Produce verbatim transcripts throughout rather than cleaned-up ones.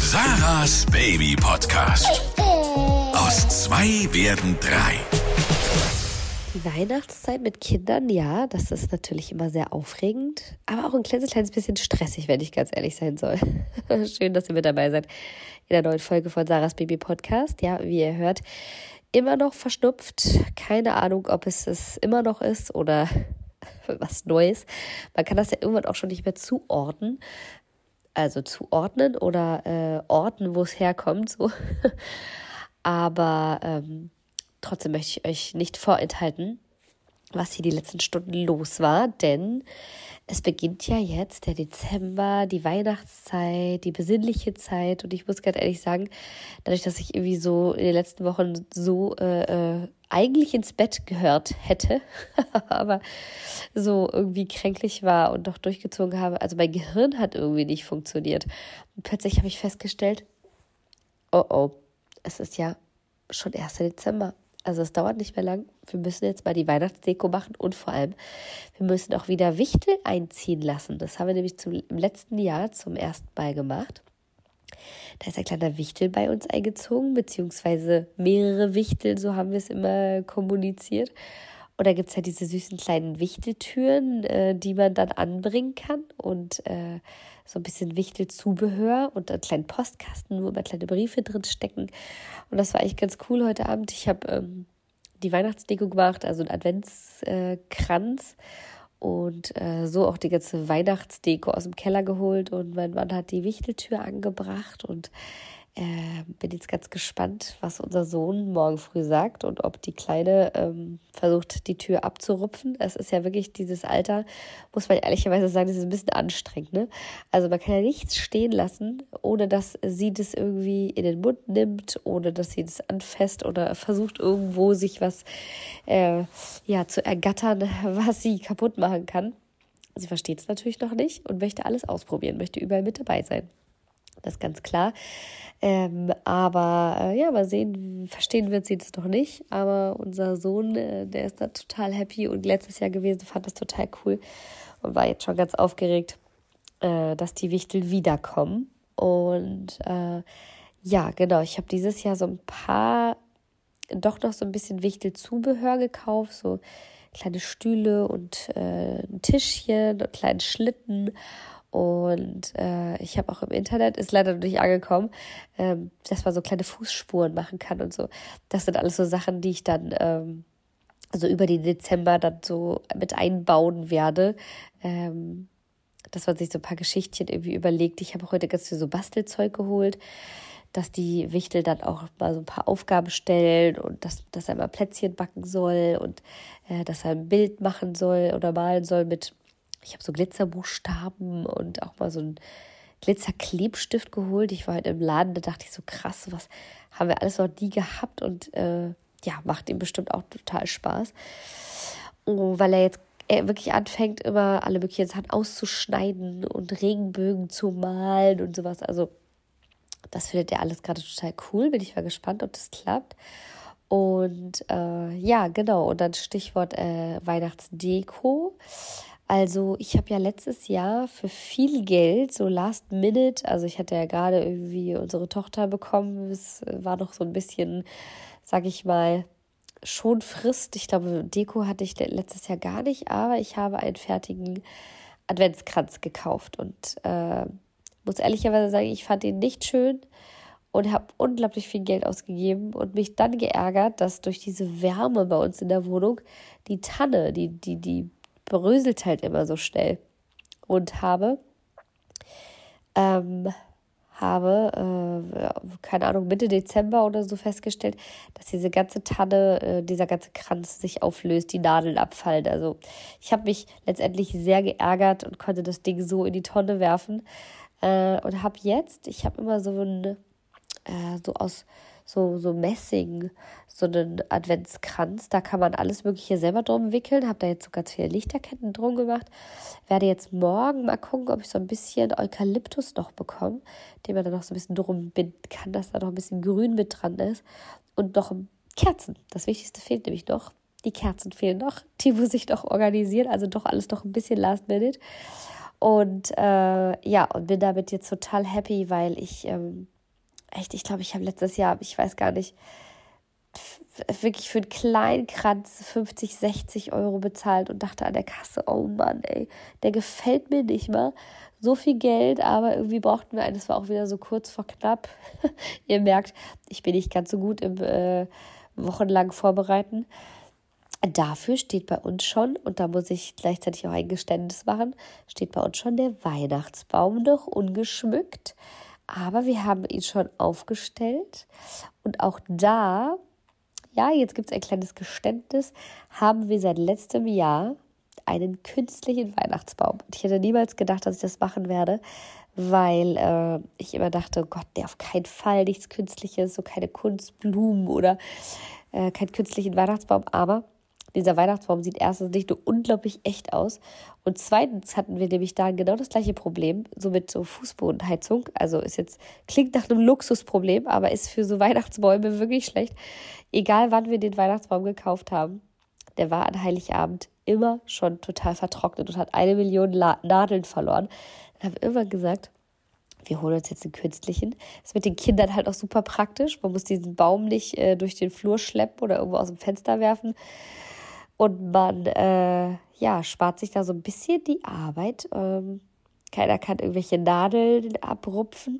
Sarahs Baby Podcast. Aus zwei werden drei. Die Weihnachtszeit mit Kindern, ja, das ist natürlich immer sehr aufregend, aber auch ein kleines, kleines bisschen stressig, wenn ich ganz ehrlich sein soll. Schön, dass ihr mit dabei seid in der neuen Folge von Sarahs Baby Podcast. Ja, wie ihr hört, immer noch verschnupft. Keine Ahnung, ob es es immer noch ist oder was Neues. Man kann das ja irgendwann auch schon nicht mehr zuordnen. Also zuordnen oder äh, orten, wo es herkommt. So. Aber ähm, trotzdem möchte ich euch nicht vorenthalten, was hier die letzten Stunden los war, denn es beginnt ja jetzt der Dezember, die Weihnachtszeit, die besinnliche Zeit, und ich muss ganz ehrlich sagen, dadurch, dass ich irgendwie so in den letzten Wochen so äh, äh, eigentlich ins Bett gehört hätte, aber so irgendwie kränklich war und doch durchgezogen habe, also mein Gehirn hat irgendwie nicht funktioniert. Und plötzlich habe ich festgestellt, oh oh, es ist ja schon erster Dezember. Also es dauert nicht mehr lang. Wir müssen jetzt mal die Weihnachtsdeko machen und vor allem, wir müssen auch wieder Wichtel einziehen lassen. Das haben wir nämlich zum, im letzten Jahr zum ersten Mal gemacht. Da ist ein kleiner Wichtel bei uns eingezogen, beziehungsweise mehrere Wichtel, so haben wir es immer kommuniziert. Und da gibt es ja diese süßen kleinen Wichteltüren, äh, die man dann anbringen kann und äh, so ein bisschen Wichtelzubehör und einen kleinen Postkasten, wo immer kleine Briefe drin stecken. Und das war eigentlich ganz cool heute Abend. Ich habe ähm, die Weihnachtsdeko gemacht, also einen Adventskranz und äh, so auch die ganze Weihnachtsdeko aus dem Keller geholt. Und mein Mann hat die Wichteltür angebracht und äh, bin jetzt ganz gespannt, was unser Sohn morgen früh sagt und ob die Kleine ähm, versucht, die Tür abzurupfen. Es ist ja wirklich dieses Alter, muss man ehrlicherweise sagen, das ist ein bisschen anstrengend, ne? Also man kann ja nichts stehen lassen, ohne dass sie das irgendwie in den Mund nimmt, ohne dass sie das anfasst oder versucht irgendwo sich was äh, ja, zu ergattern, was sie kaputt machen kann. Sie versteht es natürlich noch nicht und möchte alles ausprobieren, möchte überall mit dabei sein. Das ist ganz klar. Ähm, aber äh, ja, mal sehen, verstehen wird sie das noch nicht. Aber unser Sohn, äh, der ist da total happy und letztes Jahr gewesen, fand das total cool und war jetzt schon ganz aufgeregt, äh, dass die Wichtel wiederkommen. Und äh, ja, genau, ich habe dieses Jahr so ein paar, doch noch so ein bisschen Wichtelzubehör gekauft, so kleine Stühle und äh, ein Tischchen und einen kleinen Schlitten. Und äh, ich habe auch im Internet, ist leider noch nicht angekommen, ähm, dass man so kleine Fußspuren machen kann und so. Das sind alles so Sachen, die ich dann ähm, also über den Dezember dann so mit einbauen werde. Ähm, dass man sich so ein paar Geschichtchen irgendwie überlegt. Ich habe auch heute ganz viel so Bastelzeug geholt, dass die Wichtel dann auch mal so ein paar Aufgaben stellen und dass, dass er mal Plätzchen backen soll und äh, dass er ein Bild machen soll oder malen soll mit. Ich habe so Glitzerbuchstaben und auch mal so einen Glitzerklebstift geholt. Ich war heute im Laden, da dachte ich so, krass, was haben wir alles noch nie gehabt und äh, ja, macht ihm bestimmt auch total Spaß. Und weil er jetzt er wirklich anfängt, immer alle möglichen Sachen auszuschneiden und Regenbögen zu malen und sowas. Also das findet er alles gerade total cool. Bin ich mal gespannt, ob das klappt. Und äh, ja, genau. Und dann Stichwort äh, Weihnachtsdeko. Also ich habe ja letztes Jahr für viel Geld, so last minute, also ich hatte ja gerade irgendwie unsere Tochter bekommen, es war noch so ein bisschen, sag ich mal, schon Frist. Ich glaube, Deko hatte ich letztes Jahr gar nicht, aber ich habe einen fertigen Adventskranz gekauft und äh, muss ehrlicherweise sagen, ich fand ihn nicht schön und habe unglaublich viel Geld ausgegeben und mich dann geärgert, dass durch diese Wärme bei uns in der Wohnung die Tanne, die, die, die bröselt halt immer so schnell und habe ähm, habe, äh, keine Ahnung, Mitte Dezember oder so festgestellt, dass diese ganze Tanne, äh, dieser ganze Kranz sich auflöst, die Nadeln abfallen. Also ich habe mich letztendlich sehr geärgert und konnte das Ding so in die Tonne werfen äh, und habe jetzt, ich habe immer so ein, äh, so aus so, so Messing, so einen Adventskranz. Da kann man alles Mögliche selber drum wickeln. Habe da jetzt so ganz viele Lichterketten drum gemacht. Werde jetzt morgen mal gucken, ob ich so ein bisschen Eukalyptus noch bekomme, den man dann noch so ein bisschen drum binden kann, dass da noch ein bisschen Grün mit dran ist. Und noch Kerzen. Das Wichtigste fehlt nämlich noch. Die Kerzen fehlen noch. Die muss ich noch organisieren. Also doch alles noch ein bisschen last minute. Und äh, ja, und bin damit jetzt total happy, weil ich ähm, echt, ich glaube, ich habe letztes Jahr, ich weiß gar nicht, wirklich für einen kleinen Kranz fünfzig, sechzig Euro bezahlt und dachte an der Kasse, oh Mann, ey, der gefällt mir nicht mal. So viel Geld, aber irgendwie brauchten wir einen. Das war auch wieder so kurz vor knapp. Ihr merkt, ich bin nicht ganz so gut im äh, wochenlang Vorbereiten. Dafür steht bei uns schon, und da muss ich gleichzeitig auch ein Geständnis machen, steht bei uns schon der Weihnachtsbaum noch ungeschmückt. Aber wir haben ihn schon aufgestellt. Und auch da, ja, jetzt gibt es ein kleines Geständnis, haben wir seit letztem Jahr einen künstlichen Weihnachtsbaum. Und ich hätte niemals gedacht, dass ich das machen werde, weil äh, ich immer dachte, oh Gott, nee, auf keinen Fall nichts Künstliches, so keine Kunstblumen oder äh, keinen künstlichen Weihnachtsbaum. Aber dieser Weihnachtsbaum sieht erstens nicht nur unglaublich echt aus und zweitens hatten wir nämlich da genau das gleiche Problem, so mit so Fußbodenheizung. Also ist jetzt, klingt nach einem Luxusproblem, aber ist für so Weihnachtsbäume wirklich schlecht. Egal wann wir den Weihnachtsbaum gekauft haben, der war an Heiligabend immer schon total vertrocknet und hat eine Million La- Nadeln verloren. Dann haben wir immer gesagt, wir holen uns jetzt einen künstlichen. Das ist mit den Kindern halt auch super praktisch. Man muss diesen Baum nicht äh, durch den Flur schleppen oder irgendwo aus dem Fenster werfen. Und man äh, ja, spart sich da so ein bisschen die Arbeit. Ähm, keiner kann irgendwelche Nadeln abrupfen.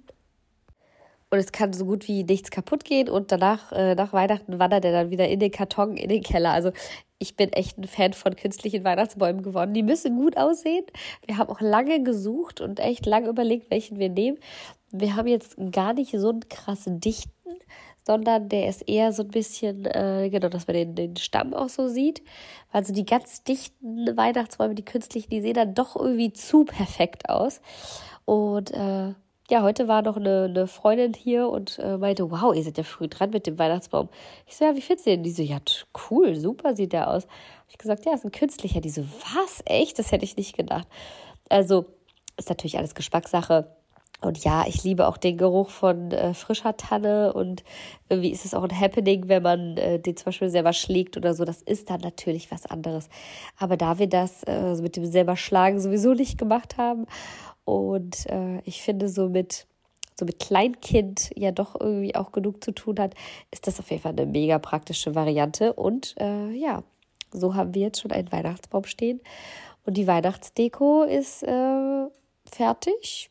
Und es kann so gut wie nichts kaputt gehen. Und danach, äh, nach Weihnachten wandert er dann wieder in den Karton, in den Keller. Also ich bin echt ein Fan von künstlichen Weihnachtsbäumen geworden. Die müssen gut aussehen. Wir haben auch lange gesucht und echt lange überlegt, welchen wir nehmen. Wir haben jetzt gar nicht so einen krassen dichten, sondern der ist eher so ein bisschen, äh, genau, dass man den, den Stamm auch so sieht. Also die ganz dichten Weihnachtsbäume, die künstlichen, die sehen dann doch irgendwie zu perfekt aus. Und äh, ja, heute war noch eine, eine Freundin hier und äh, meinte, wow, ihr seid ja früh dran mit dem Weihnachtsbaum. Ich so, ja, wie findest du den? Die so, ja, cool, super sieht der aus. Hab ich gesagt, ja, ist ein künstlicher. Die so, was? Echt? Das hätte ich nicht gedacht. Also ist natürlich alles Geschmackssache. Und ja, ich liebe auch den Geruch von äh, frischer Tanne und irgendwie ist es auch ein Happening, wenn man äh, den zum Beispiel selber schlägt oder so. Das ist dann natürlich was anderes. Aber da wir das äh, mit dem selber Schlagen sowieso nicht gemacht haben und äh, ich finde, so mit, so mit Kleinkind ja doch irgendwie auch genug zu tun hat, ist das auf jeden Fall eine mega praktische Variante. Und äh, ja, so haben wir jetzt schon einen Weihnachtsbaum stehen. Und die Weihnachtsdeko ist äh, fertig.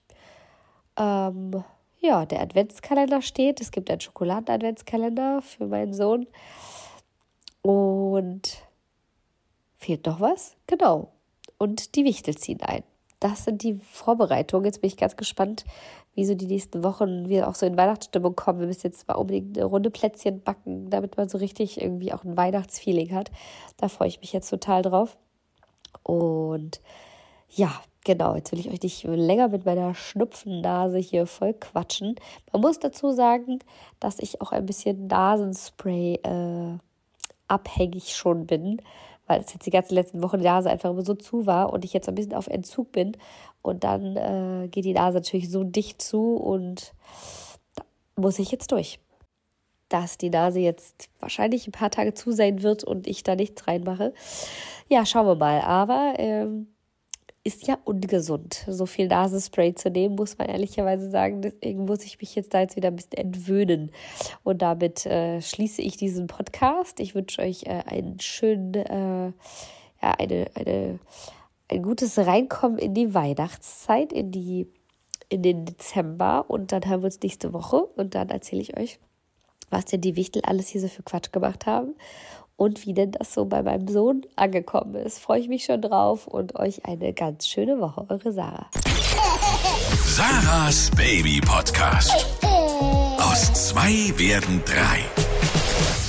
Ähm, ja, der Adventskalender steht. Es gibt einen Schokoladen-Adventskalender für meinen Sohn. Und fehlt noch was? Genau. Und die Wichtel ziehen ein. Das sind die Vorbereitungen. Jetzt bin ich ganz gespannt, wie so die nächsten Wochen wir auch so in Weihnachtsstimmung kommen. Wir müssen jetzt mal unbedingt eine Runde Plätzchen backen, damit man so richtig irgendwie auch ein Weihnachtsfeeling hat. Da freue ich mich jetzt total drauf. Und ja, genau, jetzt will ich euch nicht länger mit meiner Schnupfennase hier voll quatschen. Man muss dazu sagen, dass ich auch ein bisschen Nasenspray äh, abhängig schon bin, weil es jetzt die ganzen letzten Wochen die Nase einfach immer so zu war und ich jetzt ein bisschen auf Entzug bin. Und dann äh, geht die Nase natürlich so dicht zu und da muss ich jetzt durch. Dass die Nase jetzt wahrscheinlich ein paar Tage zu sein wird und ich da nichts reinmache. Ja, schauen wir mal. Aber ähm, ist ja ungesund, so viel Nasenspray zu nehmen, muss man ehrlicherweise sagen. Deswegen muss ich mich jetzt da jetzt wieder ein bisschen entwöhnen. Und damit äh, schließe ich diesen Podcast. Ich wünsche euch äh, einen schönen, äh, ja, eine, eine, ein gutes Reinkommen in die Weihnachtszeit, in die, in den Dezember. Und dann hören wir uns nächste Woche. Und dann erzähle ich euch, was denn die Wichtel alles hier so für Quatsch gemacht haben. Und wie denn das so bei meinem Sohn angekommen ist. Freue ich mich schon drauf und euch eine ganz schöne Woche. Eure Sarah. Sarahs Baby Podcast. Aus zwei werden drei.